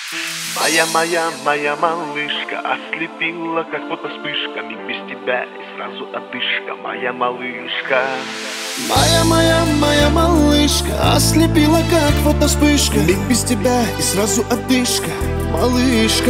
Моя малышка ослепила, как фотоспышка. Миг без тебя и сразу одышка. Моя малышка. Моя малышка ослепила, как фотоспышка. Миг без тебя и сразу одышка. Малышка.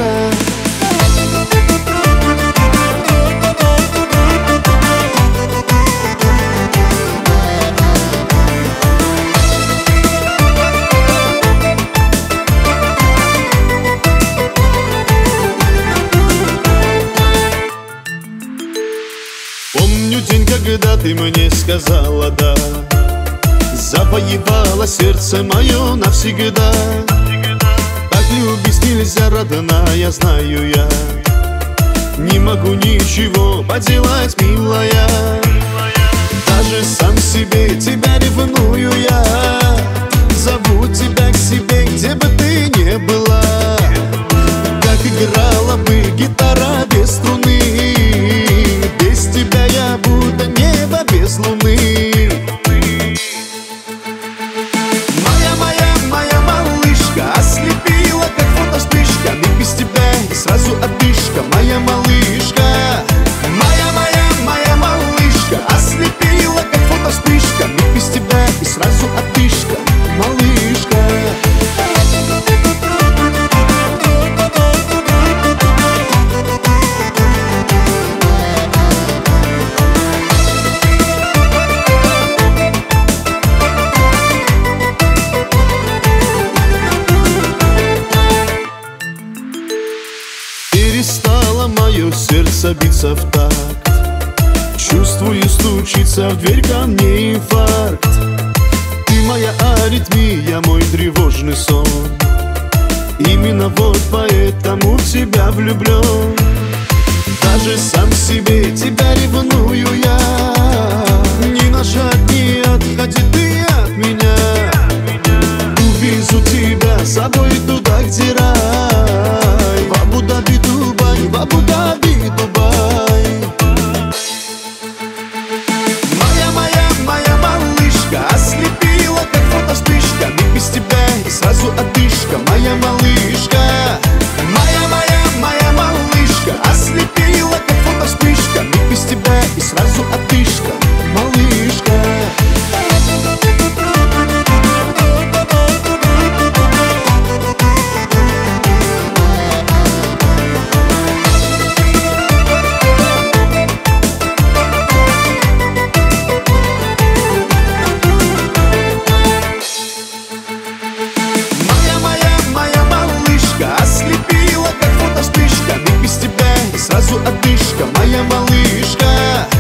Помню день, когда ты мне сказала «да». Завоевала сердце мое навсегда. Так любить нельзя, родная, знаю я. Не могу ничего поделать, милая. Даже сам себе тебя ревную я. Зову тебя к себе, где бы ты ни была. Как играла бы гитара без струны. Без тебя я будто небо без луны. Моя малышка ослепила, как фотоспышка. Миг без тебя и сразу одышка. Моя малышка. Моя малышка ослепила, как фотоспышка. Миг без тебя и сразу одышка. Малышка. Перестало мое сердце биться в такт. Чувствую, стучится в дверь ко мне инфаркт. Ты моя аритмия, мой тревожный сон. Именно вот поэтому в тебя влюблен. Даже сам себе тебя ревную я. Ни на шаг не отходи ты от меня. Увезу тебя с собой туда, где рай. В Абу-Даби, Дубай, в Абу-Даби, Дубай. Моя малышка ослепила, как фотоспышка. Миг без тебя и сразу одышка. Моя малышка. Моя малышка ослепила, как фотоспышка. Миг без тебя и сразу одышка. Малышка. Ослепила, как фотоспышка. Миг без тебя и сразу одышка. Моя малышка.